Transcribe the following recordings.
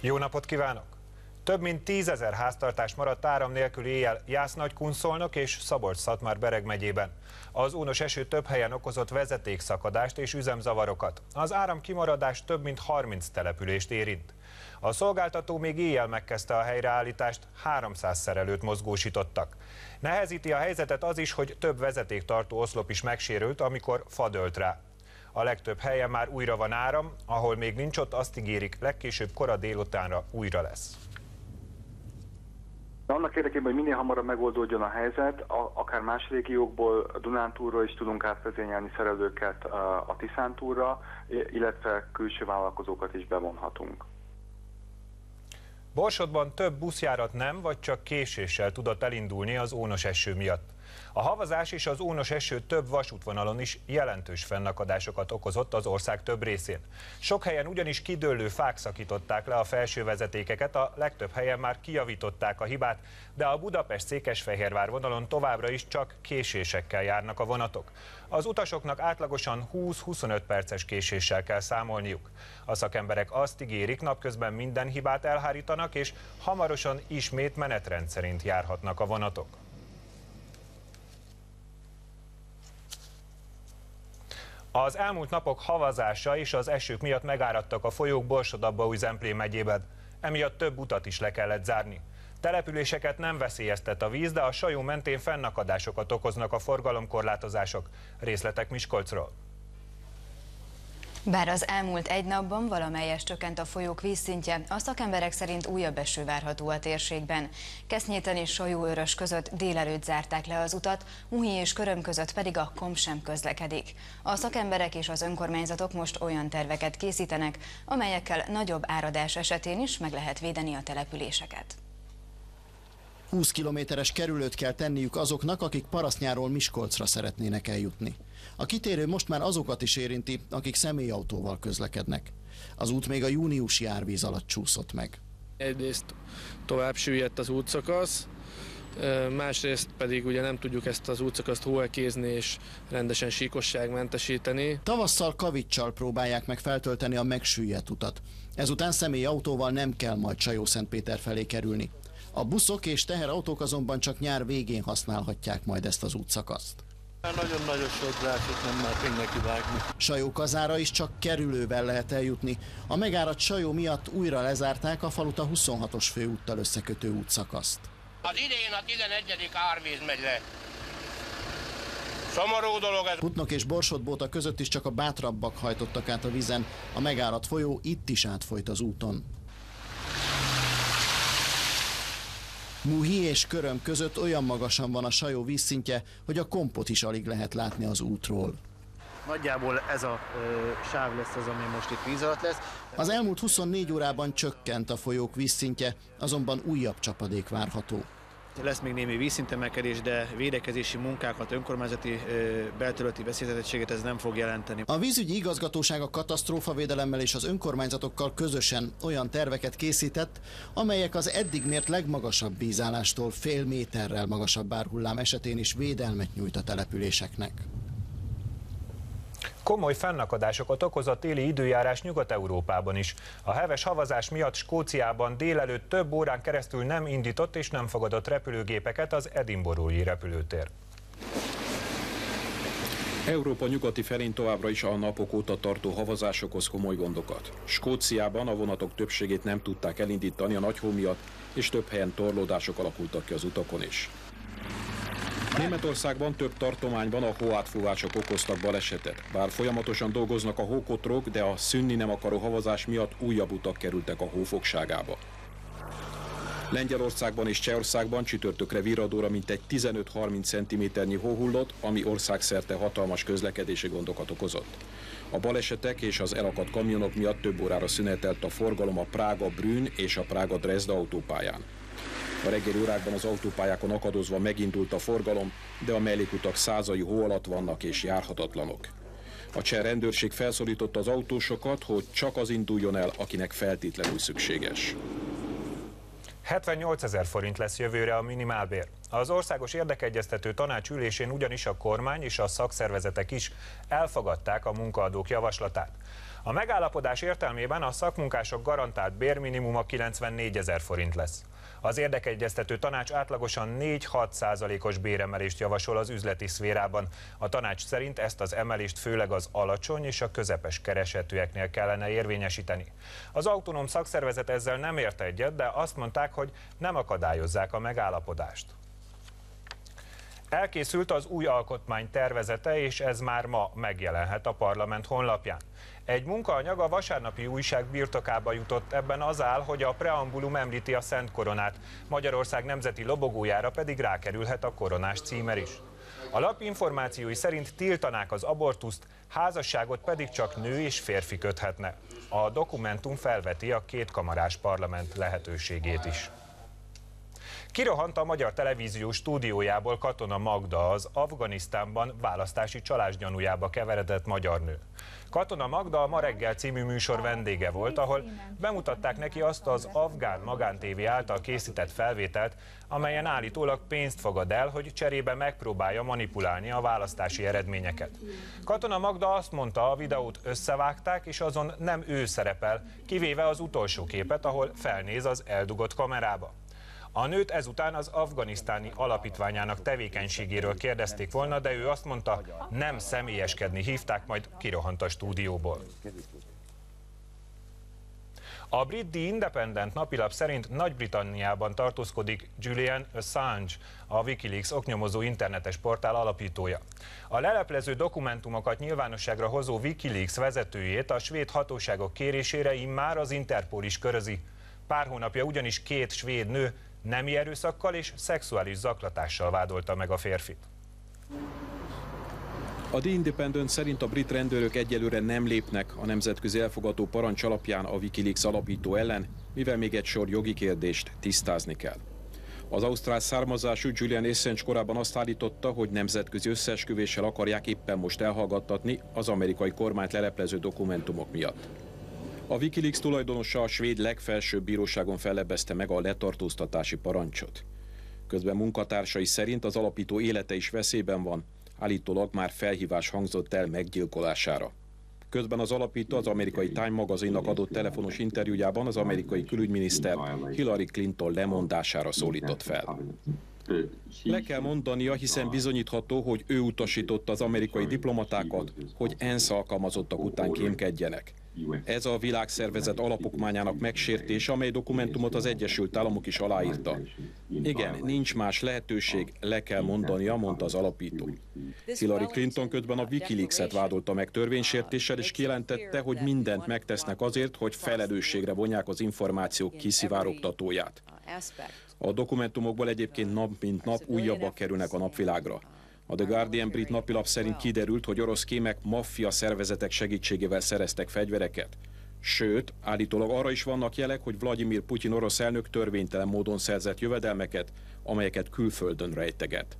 Jó napot kívánok! Több mint 10 000 háztartás maradt áram nélkül éjjel Jász-Nagykunszolnok és Szabolcs-Szatmár-Bereg megyében. Az ónos eső több helyen okozott vezetékszakadást és üzemzavarokat. Az áramkimaradás több mint 30 települést érint. A szolgáltató még éjjel megkezdte a helyreállítást, 300 szerelőt mozgósítottak. Nehezíti a helyzetet az is, hogy több vezetéktartó oszlop is megsérült, amikor fa dőlt rá. A legtöbb helyen már újra van áram, ahol még nincs, ott azt ígérik, legkésőbb kora délutánra újra lesz. Annak érdekében, hogy minél hamarabb megoldódjon a helyzet, akár más régiókból, a Dunántúlról is tudunk átvezényelni szerelőket a Tiszántúlra, illetve külső vállalkozókat is bevonhatunk. Borsodban több buszjárat nem, vagy csak késéssel tudott elindulni az ónos eső miatt. A havazás és az ónos eső több vasútvonalon is jelentős fennakadásokat okozott az ország több részén. Sok helyen ugyanis kidőlő fák szakították le a felső vezetékeket, a legtöbb helyen már kijavították a hibát, de a Budapest-Székesfehérvár vonalon továbbra is csak késésekkel járnak a vonatok. Az utasoknak átlagosan 20-25 perces késéssel kell számolniuk. A szakemberek azt ígérik, napközben minden hibát elhárítanak, és hamarosan ismét menetrend szerint járhatnak a vonatok. Az elmúlt napok havazása és az esők miatt megáradtak a folyók Borsod-Abaúj-Zemplén megyében. Emiatt több utat is le kellett zárni. Településeket nem veszélyeztet a víz, de a Sajó mentén fennakadásokat okoznak a forgalomkorlátozások. Részletek Miskolcról. Bár az elmúlt egy napban valamelyest csökkent a folyók vízszintje, a szakemberek szerint újabb eső várható a térségben. Kesznyéten és Sajóörös között délelőtt zárták le az utat, Muhi és Köröm között pedig a KOM sem közlekedik. A szakemberek és az önkormányzatok most olyan terveket készítenek, amelyekkel nagyobb áradás esetén is meg lehet védeni a településeket. 20 kilométeres kerülőt kell tenniük azoknak, akik Parasztnyáról Miskolcra szeretnének eljutni. A kitérő most már azokat is érinti, akik személyautóval közlekednek. Az út még a júniusi árvíz alatt csúszott meg. Egyrészt tovább süllyedt az útszakasz, másrészt pedig ugye nem tudjuk ezt az útszakaszt hóelkézni és rendesen síkosságmentesíteni. Tavasszal kaviccsal próbálják meg feltölteni a megsüllyedt utat. Ezután személyautóval nem kell majd Sajó-Szentpéter felé kerülni. A buszok és teherautók azonban csak nyár végén használhatják majd ezt az útszakaszt. Nagyon nagyos sodrásot nem már mindenki vágni. Sajó-Kazára is csak kerülővel lehet eljutni. A megáradt Sajó miatt újra lezárták a falut a 26-os főúttal összekötő útszakaszt. Az idén a 11. árvíz megy le. Szomorú dolog ez. Kutnok és Borsod-Bóta között is csak a bátrabbak hajtottak át a vízen. A megáradt folyó itt is átfolyt az úton. Muhi és Köröm között olyan magasan van a Sajó vízszintje, hogy a kompot is alig lehet látni az útról. Nagyjából ez a sáv lesz az, ami most itt víz alatt lesz. Az elmúlt 24 órában csökkent a folyók vízszintje, azonban újabb csapadék várható. Lesz még némi vízszintemelkedés, de védekezési munkákat, önkormányzati belterületi veszélyeztetettséget ez nem fog jelenteni. A vízügyi igazgatóság a katasztrófavédelemmel és az önkormányzatokkal közösen olyan terveket készített, amelyek az eddig mért legmagasabb vízállástól fél méterrel magasabb árhullám esetén is védelmet nyújt a településeknek. Komoly fennakadásokat okoz a téli időjárás Nyugat-Európában is. A heves havazás miatt Skóciában délelőtt több órán keresztül nem indított és nem fogadott repülőgépeket az edinburghi repülőtér. Európa nyugati felén továbbra is a napok óta tartó havazás okoz komoly gondokat. Skóciában a vonatok többségét nem tudták elindítani a nagy hó miatt, és több helyen torlódások alakultak ki az utakon is. Németországban több tartományban a hóátfúvások okoztak balesetet. Bár folyamatosan dolgoznak a hókotrók, de a szűnni nem akaró havazás miatt újabb utak kerültek a hó fogságába. Lengyelországban és Csehországban csütörtökre virradóra mintegy 15-30 cm-nyi hó hullott, ami országszerte hatalmas közlekedési gondokat okozott. A balesetek és az elakadt kamionok miatt több órára szünetelt a forgalom a Prága-Brünn és a Prága-Dresda autópályán. A reggeli órákban az autópályákon akadozva megindult a forgalom, de a mellékutak százai hó alatt vannak és járhatatlanok. A cseh rendőrség felszólította az autósokat, hogy csak az induljon el, akinek feltétlenül szükséges. 78 000 forint lesz jövőre a minimálbér. Az Országos Érdekegyeztető Tanács ülésén ugyanis a kormány és a szakszervezetek is elfogadták a munkaadók javaslatát. A megállapodás értelmében a szakmunkások garantált bérminimuma 94 000 forint lesz. Az érdekegyeztető tanács átlagosan 4-6%-os béremelést javasol az üzleti szférában. A tanács szerint ezt az emelést főleg az alacsony és a közepes keresetűeknél kellene érvényesíteni. Az autonóm szakszervezet ezzel nem ért egyet, de azt mondták, hogy nem akadályozzák a megállapodást. Elkészült az új alkotmány tervezete, és ez már ma megjelenhet a parlament honlapján. Egy munkaanyag a vasárnapi újság birtokába jutott, ebben az áll, hogy a preambulum említi a Szent Koronát, Magyarország nemzeti lobogójára pedig rákerülhet a koronás címer is. A lap információi szerint tiltanák az abortuszt, házasságot pedig csak nő és férfi köthetne. A dokumentum felveti a kétkamarás parlament lehetőségét is. Kirohant a Magyar Televízió stúdiójából Katona Magda, az Afganisztánban választási csalás gyanújába keveredett magyar nő. Katona Magda a Ma reggel című műsor vendége volt, ahol bemutatták neki azt az afgán magántévé által készített felvételt, amelyen állítólag pénzt fogad el, hogy cserébe megpróbálja manipulálni a választási eredményeket. Katona Magda azt mondta, a videót összevágták, és azon nem ő szerepel, kivéve az utolsó képet, ahol felnéz az eldugott kamerába. A nőt ezután az afganisztáni alapítványának tevékenységéről kérdezték volna, de ő azt mondta, nem személyeskedni hívták, majd kirohant a stúdióból. A brit The Independent napilap szerint Nagy-Britanniában tartózkodik Julian Assange, a Wikileaks oknyomozó internetes portál alapítója. A leleplező dokumentumokat nyilvánosságra hozó Wikileaks vezetőjét a svéd hatóságok kérésére immár az Interpol is körözi. Pár hónapja ugyanis 2 svéd nő nemi erőszakkal és szexuális zaklatással vádolta meg a férfit. A The Independent szerint a brit rendőrök egyelőre nem lépnek a nemzetközi elfogadó parancs alapján a Wikileaks alapító ellen, mivel még egy sor jogi kérdést tisztázni kell. Az ausztrál származású Julian Assange korábban azt állította, hogy nemzetközi összeesküvéssel akarják éppen most elhallgattatni az amerikai kormányt leleplező dokumentumok miatt. A Wikileaks tulajdonosa a svéd legfelsőbb bíróságon fellebbezte meg a letartóztatási parancsot. Közben munkatársai szerint az alapító élete is veszélyben van, állítólag már felhívás hangzott el meggyilkolására. Közben az alapító az amerikai Time magazinnak adott telefonos interjújában az amerikai külügyminiszter Hillary Clinton lemondására szólított fel. Le kell mondania, hiszen bizonyítható, hogy ő utasította az amerikai diplomatákat, hogy ENSZ alkalmazottak után kémkedjenek. Ez a világszervezet alapokmányának megsértése, amely dokumentumot az Egyesült Államok is aláírta. Igen, nincs más lehetőség, le kell mondania, mondta az alapító. Hillary Clinton közben a Wikileaks-et vádolta meg törvénysértéssel, és kijelentette, hogy mindent megtesznek azért, hogy felelősségre vonják az információk kiszivárogtatóját. A dokumentumokból egyébként nap mint nap újabbak kerülnek a napvilágra. A The Guardian brit napilap szerint kiderült, hogy orosz kémek maffia szervezetek segítségével szereztek fegyvereket. Sőt, állítólag arra is vannak jelek, hogy Vladimir Putyin orosz elnök törvénytelen módon szerzett jövedelmeket, amelyeket külföldön rejteget.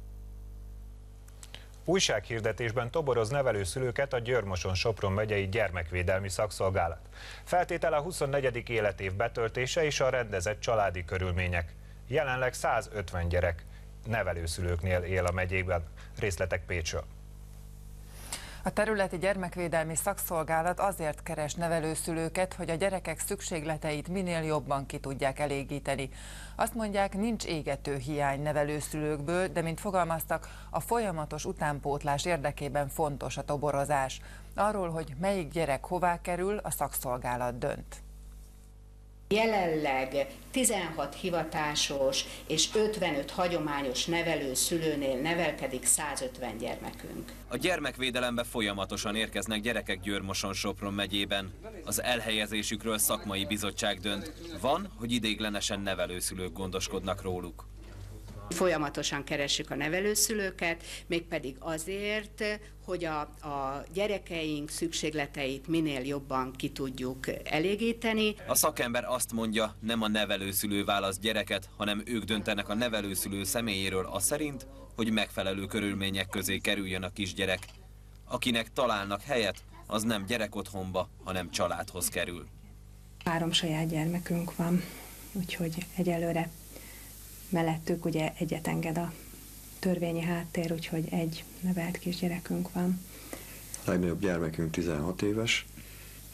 Újsághirdetésben toboroz nevelőszülőket a Győr-Moson-Sopron megyei gyermekvédelmi szakszolgálat. Feltétele a 24. életév betöltése és a rendezett családi körülmények. Jelenleg 150 gyerek nevelőszülőknél él a megyékben. Részletek Pécsről. A területi gyermekvédelmi szakszolgálat azért keres nevelőszülőket, hogy a gyerekek szükségleteit minél jobban ki tudják elégíteni. Azt mondják, nincs égető hiány nevelőszülőkből, de mint fogalmaztak, a folyamatos utánpótlás érdekében fontos a toborozás. Arról, hogy melyik gyerek hová kerül, a szakszolgálat dönt. Jelenleg 16 hivatásos és 55 hagyományos nevelőszülőnél nevelkedik 150 gyermekünk. A gyermekvédelembe folyamatosan érkeznek gyerekek Győr-Moson-Sopron megyében. Az elhelyezésükről szakmai bizottság dönt. Van, hogy ideiglenesen nevelőszülők gondoskodnak róluk. Folyamatosan keressük a nevelőszülőket, mégpedig azért, hogy a gyerekeink szükségleteit minél jobban ki tudjuk elégíteni. A szakember azt mondja, nem a nevelőszülő választ gyereket, hanem ők döntenek a nevelőszülő személyéről az szerint, hogy megfelelő körülmények közé kerüljön a kisgyerek. Akinek találnak helyet, az nem gyerekotthonba, hanem családhoz kerül. 3 saját gyermekünk van, úgyhogy egyelőre mellettük ugye egyet enged a törvényi háttér, úgyhogy egy nevelt kisgyerekünk van. A legnagyobb gyermekünk 16 éves,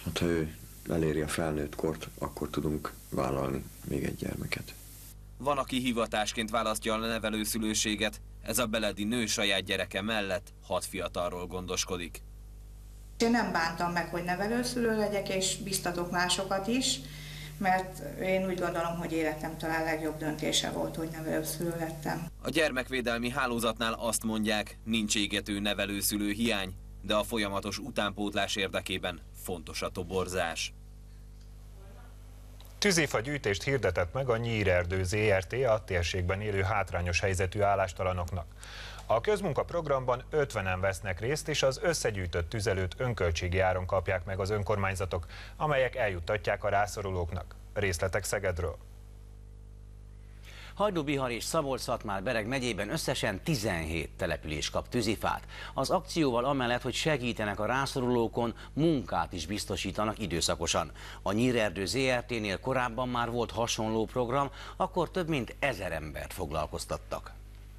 Hát ha ő eléri a felnőtt kort, akkor tudunk vállalni még egy gyermeket. Van, aki hivatásként választja a nevelőszülőséget, ez a beledi nő saját gyereke mellett 6 fiatalról gondoskodik. Én nem bántam meg, hogy nevelőszülő legyek, és biztatok másokat is, mert én úgy gondolom, hogy életem talán legjobb döntése volt, hogy nevelőszülő lettem. A gyermekvédelmi hálózatnál azt mondják, nincs égető nevelőszülő hiány, de a folyamatos utánpótlás érdekében fontos a toborzás. Tűzifagyűjtést hirdetett meg a Nyírerdő ZRT a térségben élő hátrányos helyzetű állástalanoknak. A közmunkaprogramban 50-en vesznek részt, és az összegyűjtött tüzelőt önköltségi áron kapják meg az önkormányzatok, amelyek eljuttatják a rászorulóknak. Részletek Szegedről. Hajdú-Bihar és Szabolcs-Szatmár-Bereg megyében összesen 17 település kap tűzifát. Az akcióval amellett, hogy segítenek a rászorulókon, munkát is biztosítanak időszakosan. A Nyírerdő ZRT-nél korábban már volt hasonló program, akkor több mint 1000 embert foglalkoztattak.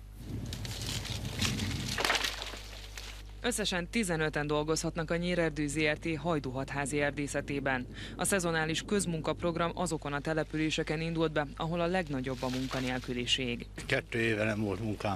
Összesen 15-en dolgozhatnak a Nyírerdő ZRT Hajdú-Hatházi erdészetében. A szezonális közmunkaprogram azokon a településeken indult be, ahol a legnagyobb a munkanélküliség. 2 éve nem volt munkám.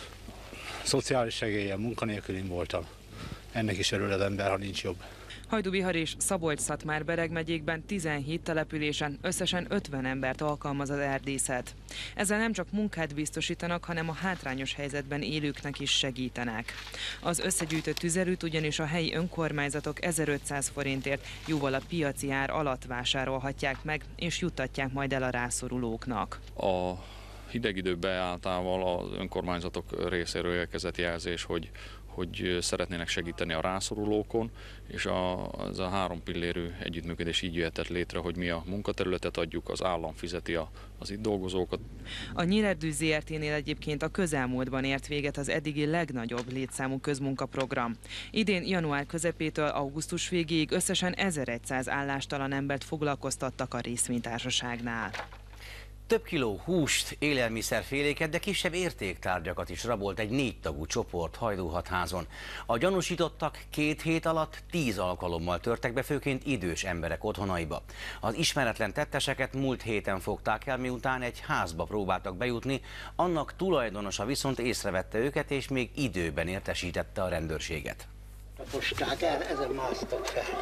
Szociális segélyen munkanélkülin voltam. Ennek is örül az ember, ha nincs jobb. Hajdú-Bihar és Szabolcs-Szatmár-Bereg megyékben 17 településen összesen 50 embert alkalmaz az erdészet. Ezzel nem csak munkát biztosítanak, hanem a hátrányos helyzetben élőknek is segítenek. Az összegyűjtött tüzelőt ugyanis a helyi önkormányzatok 1500 forintért jóval a piaci ár alatt vásárolhatják meg, és juttatják majd el a rászorulóknak. A hideg idő beálltával az önkormányzatok részéről érkezett jelzés, hogy szeretnének segíteni a rászorulókon, és az a 3 pillérű együttműködés így jöhetett létre, hogy mi a munkaterületet adjuk, az állam fizeti az itt dolgozókat. A Nyírerdő ZRT-nél egyébként a közelmúltban ért véget az eddigi legnagyobb létszámú közmunkaprogram. Idén január közepétől augusztus végéig összesen 1100 állástalan embert foglalkoztattak a részvénytársaságnál. Több kiló húst, élelmiszerféléket, de kisebb értéktárgyakat is rabolt egy 4 tagú csoport Hajdú-Hatházon. A gyanúsítottak 2 hét alatt 10 alkalommal törtek be, főként idős emberek otthonaiba. Az ismeretlen tetteseket múlt héten fogták el, miután egy házba próbáltak bejutni, annak tulajdonosa viszont észrevette őket, és még időben értesítette a rendőrséget. A posták ezen másztak fel.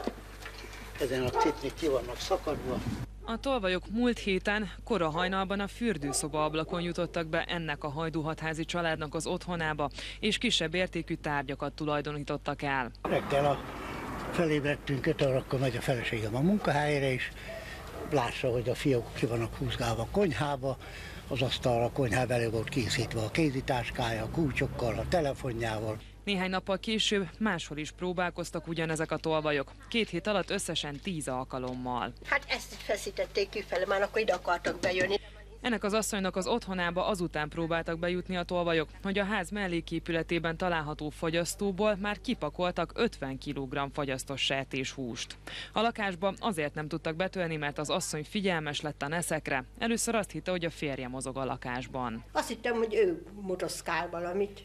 Ezen a cipnik ki vannak szakadva. A tolvajok múlt héten kora hajnalban a fürdőszoba ablakon jutottak be ennek a Hajdú-Hatházi családnak az otthonába, és kisebb értékű tárgyakat tulajdonítottak el. Reggel felébredtünk 5 órakor, megy a feleségem a munkahelyre, és lássa, hogy a fiúk ki vannak húzgálva a konyhába, az asztalra a konyhába elő volt készítve a kézitáskája, a kulcsokkal, a telefonjával. Néhány nappal később máshol is próbálkoztak ugyanezek a tolvajok. 2 hét alatt összesen 10 alkalommal. Hát ezt feszítették kifele, már akkor ide akartak bejönni. Ennek az asszonynak az otthonába azután próbáltak bejutni a tolvajok, hogy a ház melléképületében található fagyasztóból már kipakoltak 50 kg fagyasztott sertéshúst. A lakásba azért nem tudtak betölni, mert az asszony figyelmes lett a neszekre. Először azt hitte, hogy a férje mozog a lakásban. Azt hittem, hogy ő motoszkál valamit.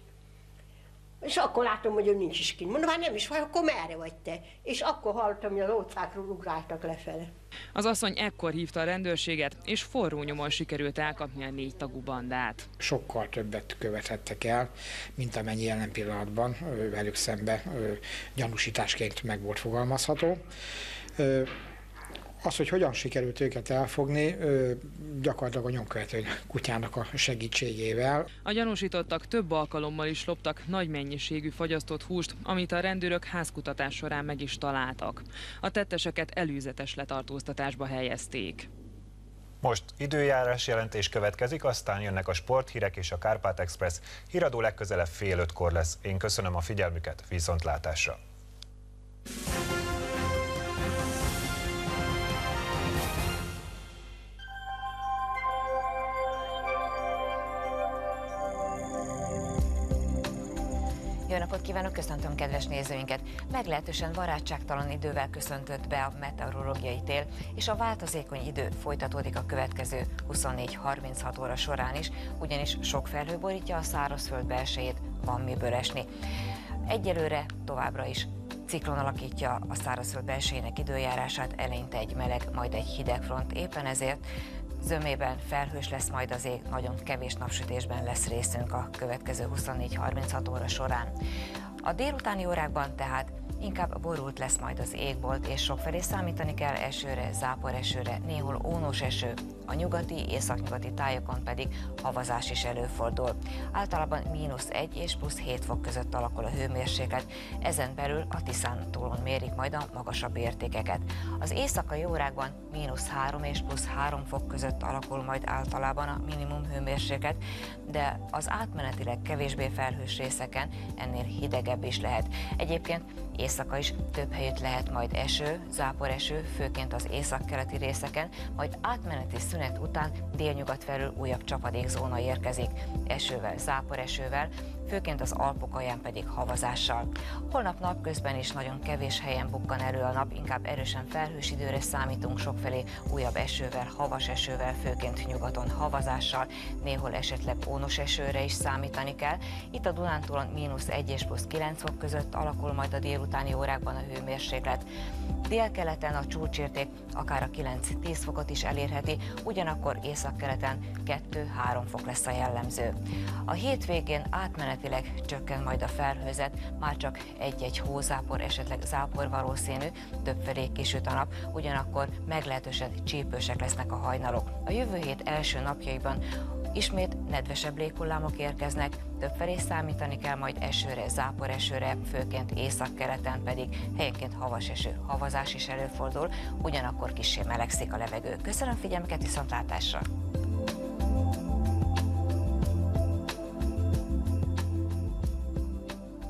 És akkor látom, hogy ő nincs is kint. Mondom, hát nem is vagy, akkor merre vagy te? És akkor hallottam, hogy az ócákról ugráltak lefele. Az asszony ekkor hívta a rendőrséget, és forró nyomon sikerült elkapni a 4 tagú bandát. Sokkal többet követhettek el, mint amennyi jelen pillanatban velük szembe gyanúsításként meg volt fogalmazható. Az, hogy hogyan sikerült őket elfogni, gyakorlatilag a nyomkövető kutyának a segítségével. A gyanúsítottak több alkalommal is loptak nagy mennyiségű fagyasztott húst, amit a rendőrök házkutatás során meg is találtak. A tetteseket előzetes letartóztatásba helyezték. Most időjárás jelentés következik, aztán jönnek a sporthírek és a Kárpát Express. Híradó legközelebb 4:30-kor lesz. Én köszönöm a figyelmüket, viszontlátásra! Jó napot kívánok, köszöntöm kedves nézőinket! Meglehetősen barátságtalan idővel köszöntött be a meteorológiai tél, és a változékony idő folytatódik a következő 24-36 óra során is, ugyanis sok felhő borítja a szárazföld belsejét, van miből esni. Egyelőre továbbra is ciklon alakítja a szárazföld belsejének időjárását, eleinte egy meleg, majd egy hideg front. Éppen ezért zömében felhős lesz majd az ég, nagyon kevés napsütésben lesz részünk a következő 24-36 óra során. A délutáni órákban tehát inkább borult lesz majd az égbolt, és sokfelé számítani kell esőre, záporesőre, néhol ónos eső, a nyugati, északnyugati tájokon pedig havazás is előfordul. Általában -1 és +7 fok között alakul a hőmérséklet, ezen belül a Tiszántúlon mérik majd a magasabb értékeket. Az éjszakai órákban -3 és +3 fok között alakul majd általában a minimum hőmérséklet, de az átmenetileg kevésbé felhős részeken ennél hidegebb is lehet. Egyébként éjszaka is több helyütt lehet majd eső, záporeső, főként az északkeleti részeken, majd átmeneti szünet után délnyugat felül újabb csapadékzóna érkezik, esővel, záporesővel, főként az Alpok alján pedig havazással. Holnap napközben is nagyon kevés helyen bukkan elő a nap, inkább erősen felhős időre számítunk, sokfelé újabb esővel, havas esővel, főként nyugaton havazással, néhol esetleg ónos esőre is számítani kell. Itt a Dunántúlon -1 és +9 fok között alakul majd a délutáni órákban a hőmérséklet. Délkeleten a csúcsérték akár a 9-10 fokot is elérheti, ugyanakkor északkeleten 2-3 fok lesz a jellemző. A hétvégén átmenetileg csökken majd a felhőzet, már csak egy-egy hózápor, esetleg zápor valószínű, többfelé kisüt a nap, ugyanakkor meglehetősen csípősek lesznek a hajnalok. A jövő hét első napjaiban ismét nedvesebb léghullámok érkeznek, többfelé számítani kell majd esőre, záporesőre, főként északkeleten pedig helyenként havas eső, havazás is előfordul, ugyanakkor kissé melegszik a levegő. Köszönöm figyelmüket, viszontlátásra!